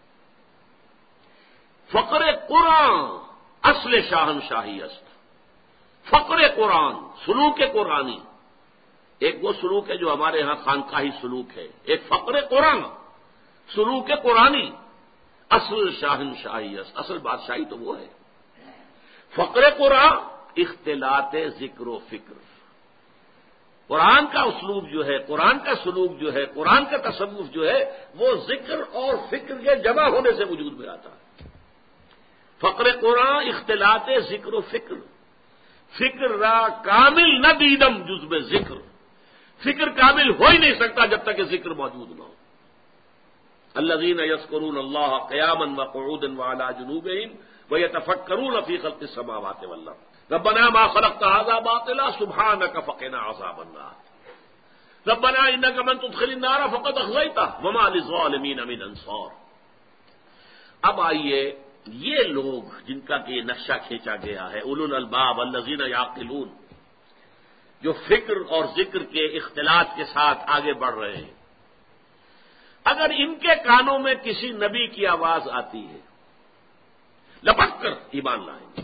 فقر قرآن اصل شاہنشاہی است۔ فقر قرآن، سلوک قرآنی، ایک وہ سلوک ہے جو ہمارے ہاں خانقاہی سلوک ہے، ایک فقر قرآن سلوک قرآنی، اصل شاہنشاہی است، اصل بادشاہی تو وہ ہے۔ فقر قرآن اختلاط ذکر و فکر، قرآن کا اسلوب جو ہے، قرآن کا سلوک جو ہے، قرآن کا تصوف جو ہے، وہ ذکر اور فکر کے جمع ہونے سے وجود میں آتا ہے۔ فقر قرآن اختلاط ذکر و فکر، فکر را کامل نہ دیدم جزب ذکر، فکر کامل ہو ہی نہیں سکتا جب تک کہ ذکر موجود نہ ہو۔ الذین یذکرون اللہ قیاما وقعودا وعلی جنوبہم ویتفکرون فی خلق السماوات والارض ربنا ما خلقت هذا باطلا سبحانك فقنا عذاب النار ربنا انك من تدخل النار فقد اخزيته وما للظالمين من انصار۔ اب آئیے یہ لوگ جن کا کہ یہ نقشہ کھینچا گیا ہے، اولو الالباب الذین یعقلون، جو فکر اور ذکر کے اختلاط کے ساتھ آگے بڑھ رہے ہیں، اگر ان کے کانوں میں کسی نبی کی آواز آتی ہے لپٹ کر ایمان لائیں گے۔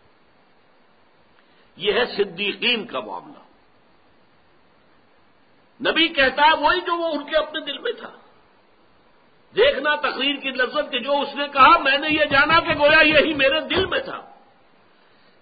یہ ہے صدیقین کا معاملہ۔ نبی کہتا ہے وہی جو وہ ان کے اپنے دل میں تھا۔ دیکھنا تقریر کی لذت کہ جو اس نے کہا میں نے یہ جانا کہ گویا یہی میرے دل میں تھا۔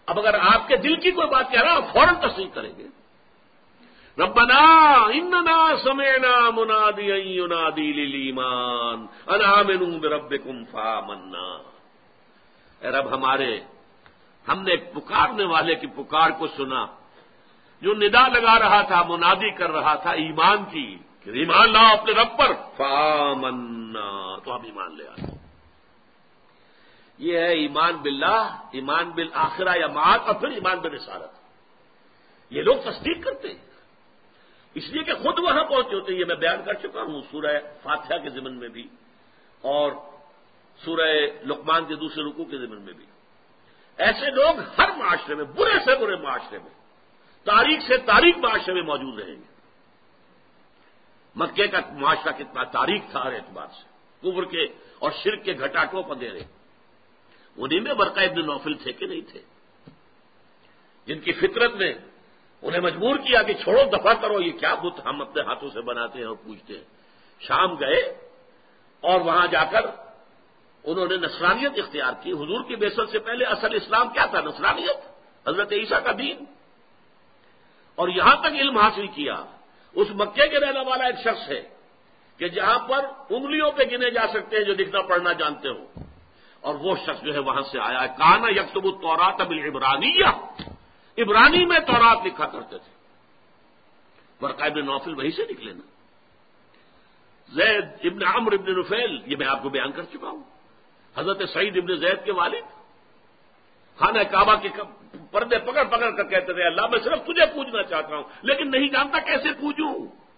اب اگر آپ کے دل کی کوئی بات کہہ رہا آپ فوراً تصدیق کریں گے. ربنا اننا سمعنا منادیا ینادی للایمان ان آمنوا بربکم فآمنا. اے رب ہمارے، ہم نے ایک پکارنے والے کی پکار کو سنا جو ندا لگا رہا تھا، منادی کر رہا تھا ایمان کی کہ ایمان لاؤ اپنے رب پر، فآمنا، تو ہم ایمان لے آئے. یہ ہے ایمان باللہ، ایمان بالآخرہ یا معاد، اور پھر ایمان برسالت. یہ لوگ تصدیق کرتے ہیں اس لیے کہ خود وہاں پہنچے ہوتے ہیں. یہ میں بیان کر چکا ہوں سورہ فاتحہ کے ضمن میں بھی اور سورہ لقمان کے دوسرے رکوع کے ضمن میں بھی. ایسے لوگ ہر معاشرے میں، برے سے برے معاشرے میں، تاریخ سے تاریخ معاشرے میں موجود رہیں گے. مکے کا معاشرہ کتنا تاریخ تھا ہر اعتبار سے، کفر کے اور شرک کے گھٹا ٹوپ اندھیرے. انہیں میں ورقہ ابن نوفل تھے کہ نہیں تھے، جن کی فطرت نے انہیں مجبور کیا کہ چھوڑو، دفع کرو، یہ کیا بت ہم اپنے ہاتھوں سے بناتے ہیں اور پوجتے ہیں. شام گئے اور وہاں جا کر انہوں نے نصرانیت اختیار کی. حضور کی بعثت سے پہلے اصل اسلام کیا تھا؟ نصرانیت، حضرت عیسیٰ کا دین. اور یہاں تک علم حاصل کیا. اس مکے کے رہنے والا ایک شخص ہے کہ جہاں پر انگلیوں پہ گنے جا سکتے ہیں جو لکھنا پڑھنا جانتے ہو، اور وہ شخص جو ہے وہاں سے آیا ہے. کانا یکتب التوراۃ بالعبرانیہ، عبرانی میں تورات لکھا کرتے تھے. ورقہ ابن نوفل وہیں سے نکلے نا. زید ابن عمرو ابن نفیل، یہ میں آپ کو بیان کر چکا ہوں، حضرت سعید ابن زید کے والد، خانہ کعبہ کے پردے پکڑ پکڑ کر کہتے تھے اللہ میں صرف تجھے پوجنا چاہتا ہوں لیکن نہیں جانتا کیسے پوجوں.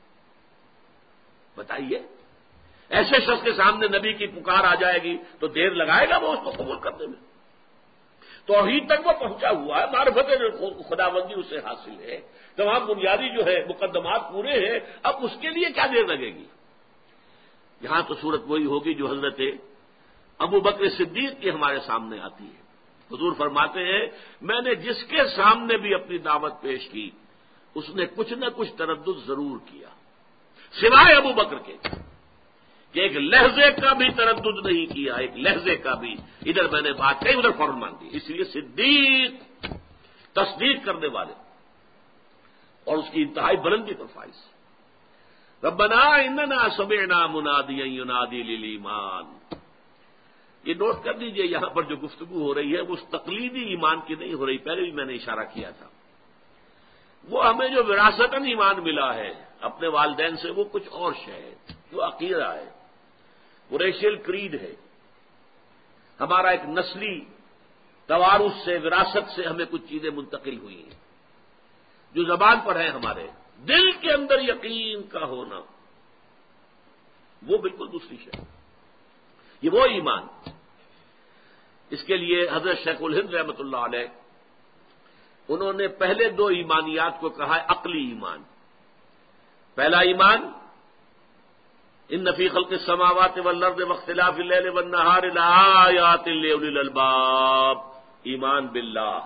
بتائیے ایسے شخص کے سامنے نبی کی پکار آ جائے گی تو دیر لگائے گا وہ اس کو قبول کرنے میں؟ توحید تک وہ پہنچا ہوا ہے، معرفت خداوندی اسے حاصل ہے، تمام بنیادی جو ہے مقدمات پورے ہیں، اب اس کے لیے کیا دیر لگے گی؟ یہاں تو صورت وہی ہوگی جو حضرت ابو بکر صدیق کی ہمارے سامنے آتی ہے. حضور فرماتے ہیں میں نے جس کے سامنے بھی اپنی دعوت پیش کی اس نے کچھ نہ کچھ تردد ضرور کیا، سوائے ابو بکر کے کہ ایک لہجے کا بھی تردد نہیں کیا، ایک لہجے کا بھی. ادھر میں نے بات کہی ادھر فوراً مان دی. اس لیے صدیق تصدیق کرنے والے اور اس کی انتہائی بلندی پر فائز. ربنا اننا سمعنا منادیا ینادی للایمان. یہ نوٹ کر لیجئے یہاں پر جو گفتگو ہو رہی ہے وہ اس تقلیدی ایمان کی نہیں ہو رہی، پہلے بھی میں نے اشارہ کیا تھا. وہ ہمیں جو وراثتاً ایمان ملا ہے اپنے والدین سے وہ کچھ اور شے ہے، جو عقیدہ ہے، وہ ریشیل کریڈ ہے. ہمارا ایک نسلی توارث سے، وراثت سے ہمیں کچھ چیزیں منتقل ہوئی ہیں جو زبان پر ہیں. ہمارے دل کے اندر یقین کا ہونا وہ بالکل دوسری شے. یہ وہ ایمان، اس کے لیے حضرت شیخ الہند رحمۃ اللہ علیہ انہوں نے پہلے دو ایمانیات کو کہا ہے عقلی ایمان. پہلا ایمان ان فی خلق السماوات والارض واختلاف اللیل والنہار لآیات لأولی الالباب، ایمان باللہ.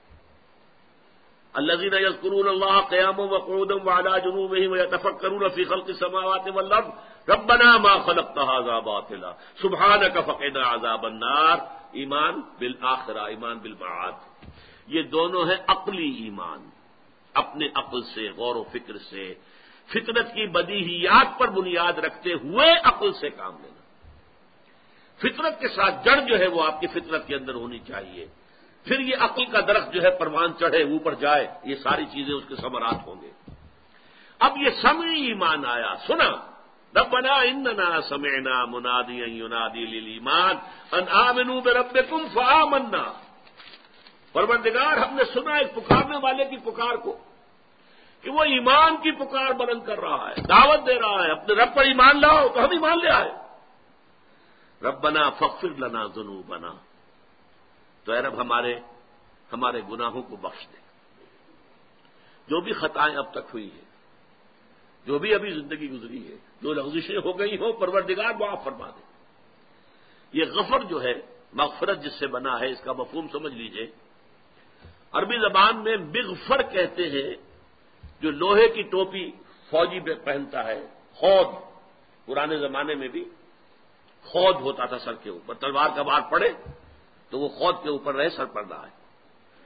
الذین یذکرون اللہ قیاما وقعودا وعلی جنوبہم ویتفکرون فی خلق السماوات والارض ربنا ما خلقت ھذا باطلا سبحانک فقنا عذاب النار. ایمان بالآخرہ، ایمان بالمعاد. یہ دونوں ہیں عقلی ایمان، اپنے عقل سے، غور و فکر سے، فطرت کی بدیہیات پر بنیاد رکھتے ہوئے عقل سے کام لینا. فطرت کے ساتھ جڑ جو ہے وہ آپ کی فطرت کے اندر ہونی چاہیے. پھر یہ عقل کا درخت جو ہے پروان چڑھے اوپر جائے، یہ ساری چیزیں اس کے ثمرات ہوں گے. اب یہ سمعی ایمان آیا، سنا. ربنا اننا سمعنا منادیا ینادی للایمان ان آمنوا بربکم فآمنا. پروردگار ہم نے سنا ایک پکارنے والے کی پکار کو کہ وہ ایمان کی پکار بلند کر رہا ہے، دعوت دے رہا ہے اپنے رب پر ایمان لاؤ، تو ہم ایمان لے آئے. ربنا فاغفر لنا ذنوبنا، تو اے رب ہمارے ہمارے گناہوں کو بخش دے. جو بھی خطائیں اب تک ہوئی ہیں، جو بھی ابھی زندگی گزری ہے، جو لغزشیں ہو گئی ہوں، پروردگار معاف فرما دے. یہ غفر جو ہے مغفرت جس سے بنا ہے، اس کا مفہوم سمجھ لیجئے. عربی زبان میں مغفر کہتے ہیں جو لوہے کی ٹوپی فوجی پہنتا ہے، خود. پرانے زمانے میں بھی خود ہوتا تھا سر کے اوپر، تلوار کا بار پڑے تو وہ خود کے اوپر رہے، سر پر نہ آئے.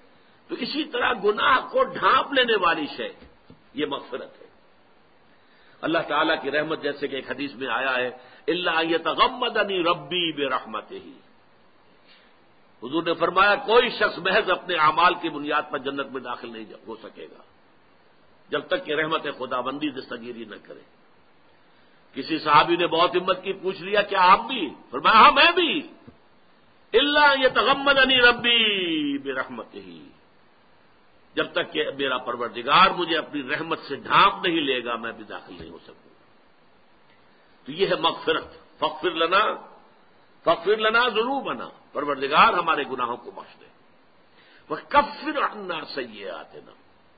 تو اسی طرح گناہ کو ڈھانپ لینے والی شے یہ مغفرت ہے۔ اللہ تعالیٰ کی رحمت جیسے کہ ایک حدیث میں آیا ہے الا یتغمدنی ربی برحمتہ، حضور نے فرمایا کوئی شخص محض اپنے اعمال کی بنیاد پر جنت میں داخل نہیں ہو سکے گا جب تک کہ رحمت خدا بندی دستگیری نہ کرے۔ کسی صحابی نے بہت ہمت کی، پوچھ لیا کیا آپ بھی؟ فرمایا ہاں میں بھی۔ الا یتغمدنی ربی برحمتہ، جب تک کہ میرا پروردگار مجھے اپنی رحمت سے ڈھانپ نہیں لے گا میں بھی داخل نہیں ہو سکوں۔ تو یہ ہے مغفرت، فاغفر لنا فاغفر لنا ذنوبنا، پروردگار ہمارے گناہوں کو بخش دے۔ وکفر عنا سیئاتنا،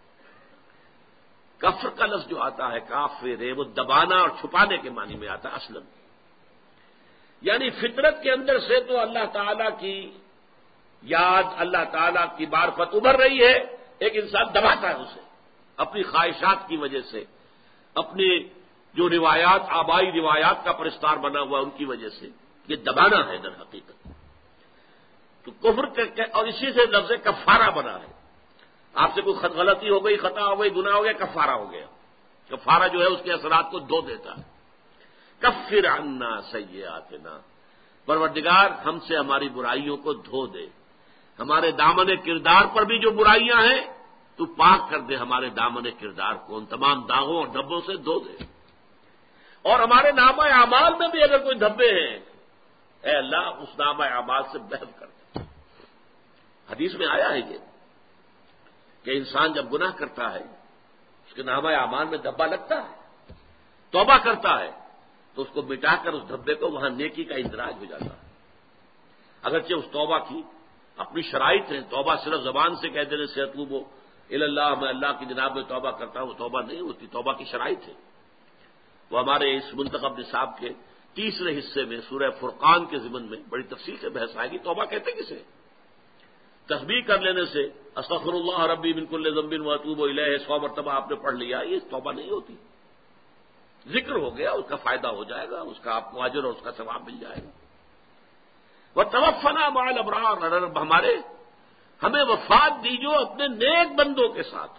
کفر کا لفظ جو آتا ہے کافر ہے، وہ دبانا اور چھپانے کے معنی میں آتا ہے اصلاً، یعنی فطرت کے اندر سے تو اللہ تعالیٰ کی یاد، اللہ تعالیٰ کی معرفت ابھر رہی ہے، ایک انسان دباتا ہے اسے اپنی خواہشات کی وجہ سے، اپنی جو روایات آبائی روایات کا پرستار بنا ہوا ان کی وجہ سے، یہ دبانا ہے در حقیقت۔ تو کفر کے اور اسی سے لفظ کفارہ بنا ہے، آپ سے کوئی غلطی ہو گئی، خطا ہو گئی، گناہ ہو گیا، کفارہ ہو گیا۔ کفارہ جو ہے اس کے اثرات کو دھو دیتا ہے۔ کفر عنا سیئاتنا، پروردگار ہم سے ہماری برائیوں کو دھو دے، ہمارے دامن کردار پر بھی جو برائیاں ہیں تو پاک کر دے، ہمارے دامن کردار کو ان تمام داغوں اور دھبوں سے دھو دے، اور ہمارے نامہ اعمال میں بھی اگر کوئی دھبے ہیں اے اللہ اس نامہ اعمال سے محو کر دے۔ حدیث میں آیا ہے یہ کہ انسان جب گناہ کرتا ہے اس کے نامہ اعمال میں دھبا لگتا ہے، توبہ کرتا ہے تو اس کو مٹا کر اس دھبے کو وہاں نیکی کا اندراج ہو جاتا ہے۔ اگرچہ اس توبہ کی اپنی شرائط ہیں، توبہ صرف زبان سے کہہ دینے سے اتوب الی اللہ میں اللہ کی جناب میں توبہ کرتا ہوں، وہ توبہ نہیں ہوتی، توبہ کی شرائط ہے۔ وہ ہمارے اس منتخب نصاب کے تیسرے حصے میں سورہ فرقان کے ضمن میں بڑی تفصیل سے بحث آئے گی۔ توبہ کہتے کسے؟ تسبیح کر لینے سے استغفر اللہ ربی من کل ذنب واتوب الیہ سو مرتبہ آپ نے پڑھ لیا، یہ توبہ نہیں ہوتی۔ ذکر ہو گیا، اس کا فائدہ ہو جائے گا، اس کا آپ کو اجر اور اس کا ثواب مل جائے گا۔ وتوفنا مع الابرار، رب ہمارے ہمیں وفات دیجو اپنے نیک بندوں کے ساتھ۔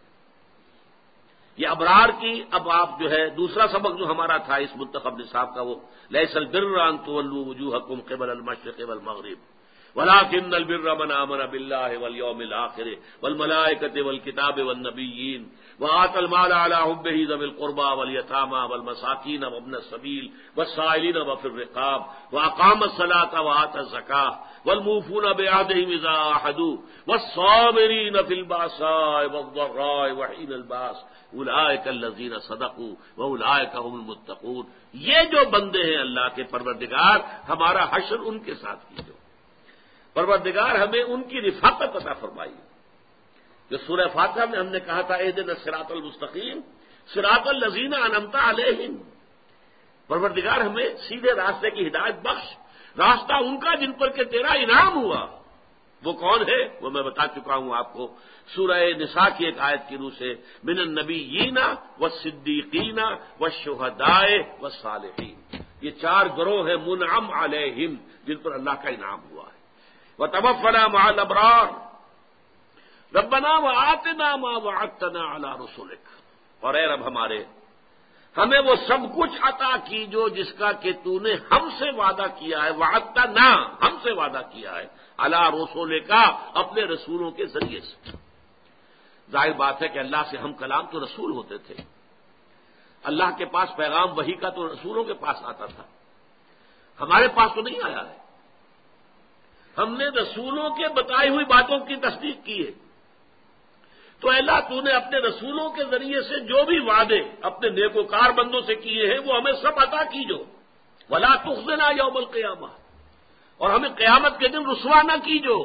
یہ ابرار کی اب آپ جو ہے دوسرا سبق جو ہمارا تھا اس منتخب نصاب کا، وہ لیس البر ان تولوا وجوہکم قبل المشرق والمغرب ولكن البر من آمن بالله واليوم الآخر والملائكة والكتاب والنبيين وآتى المال على حبه ذوي القربى واليتامى والمساكين وابن السبيل والسائلين وفي الرقاب وأقام الصلاة وآتى الزكاة والموفون بعهدهم إذا عاهدوا والصابرين في البأساء والضراء وحين البأس اولئک الذین صدقوا واولئک هم المتقون۔ یہ جو بندے ہیں اللہ کے پروردگار ہمارا حشر ان کے ساتھ کیجو، پروردگار ہمیں ان کی رفاقت عطا فرمائی۔ جو سورہ فاتحہ میں ہم نے کہا تھا اہدنا الصراط المستقیم صراط الذین انعمت علیہم، پروردگار ہمیں سیدھے راستے کی ہدایت بخش، راستہ ان کا جن پر کہ تیرا انعام ہوا۔ وہ کون ہے؟ وہ میں بتا چکا ہوں آپ کو سورہ نساء کی ایک آیت کی روح سے، من النبیین والصدیقین والشہداء والصالحین، یہ چار گروہ ہیں منعم علیہم جن پر اللہ کا انعام ہوا ہے۔ وتوفنا مع الابرار ربنا وآتنا ما وعدتنا علی رسلک، اور اے رب ہمارے ہمیں وہ سب کچھ عطا کیجو جس کا کہ تو نے ہم سے وعدہ کیا ہے، وعدتنا ہم سے وعدہ کیا ہے، علی رسولک اپنے رسولوں کے ذریعے سے۔ ظاہر بات ہے کہ اللہ سے ہم کلام تو رسول ہوتے تھے، اللہ کے پاس پیغام وحی کا تو رسولوں کے پاس آتا تھا، ہمارے پاس تو نہیں آیا ہے۔ ہم نے رسولوں کے بتائی ہوئی باتوں کی تصدیق کی ہے، تو اللہ تو نے اپنے رسولوں کے ذریعے سے جو بھی وعدے اپنے نیکوکار بندوں سے کیے ہیں وہ ہمیں سب عطا کیجو، ولا تخزنا یوم القیامہ، اور ہمیں قیامت کے دن رسوا نہ کیجو،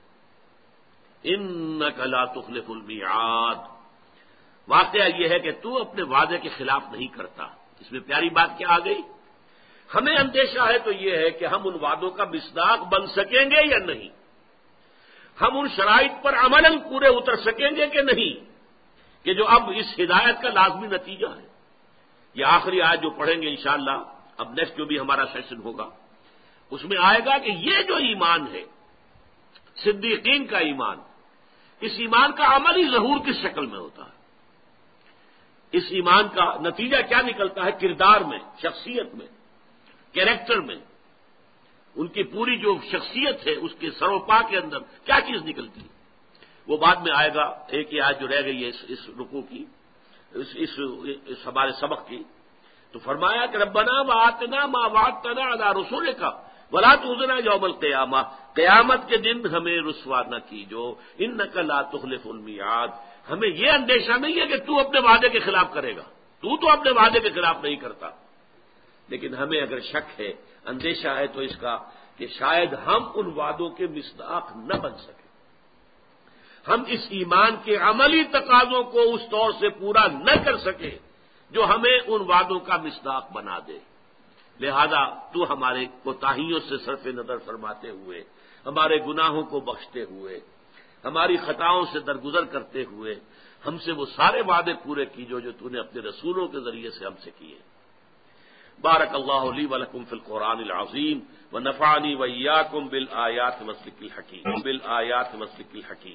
انک لا تخلف المیعاد، واقعہ یہ ہے کہ تو اپنے وعدے کے خلاف نہیں کرتا۔ اس میں پیاری بات کیا آ گئی؟ ہمیں اندیشہ ہے تو یہ ہے کہ ہم ان وعدوں کا مصداق بن سکیں گے یا نہیں، ہم ان شرائط پر عملاً پورے اتر سکیں گے کہ نہیں، کہ جو اب اس ہدایت کا لازمی نتیجہ ہے۔ یہ آخری آیت جو پڑھیں گے انشاءاللہ، اب نیکسٹ جو بھی ہمارا سیشن ہوگا اس میں آئے گا کہ یہ جو ایمان ہے صدیقین کا ایمان، اس ایمان کا عملی ظہور کس شکل میں ہوتا ہے؟ اس ایمان کا نتیجہ کیا نکلتا ہے کردار میں، شخصیت میں، کیریکٹر میں، ان کی پوری جو شخصیت ہے اس کے سروپا کے اندر کیا چیز نکلتی ہے؟ وہ بعد میں آئے گا، ایک ہی آیت جو رہ گئی ہے اس, اس رکوع کی، اس, اس, اس ہمارے سبق کی، تو فرمایا کہ ربنا وآتنا ما وعدتنا علی رسولک ولا تخزنا یوم القیامہ، قیامت کے دن ہمیں رسوا نہ کیجو، انک لا تخلف المیعاد، ہمیں یہ اندیشہ نہیں ہے کہ تو اپنے وعدے کے خلاف کرے گا، تو تو اپنے وعدے کے خلاف نہیں کرتا، لیکن ہمیں اگر شک ہے، اندیشہ ہے تو اس کا کہ شاید ہم ان وعدوں کے مصداق نہ بن سکیں، ہم اس ایمان کے عملی تقاضوں کو اس طور سے پورا نہ کر سکیں جو ہمیں ان وعدوں کا مصداق بنا دے، لہذا تو ہمارے کوتاہیوں سے صرف نظر فرماتے ہوئے، ہمارے گناہوں کو بخشتے ہوئے، ہماری خطاؤں سے درگزر کرتے ہوئے ہم سے وہ سارے وعدے پورے کیجو جو تو نے اپنے رسولوں کے ذریعے سے ہم سے کیے۔ بارک اللہ لی ولکم فی القرآن العظیم ونفعنی وإیاکم بالآیات والذکر الحکیم بالآیات والذکر الحکیم۔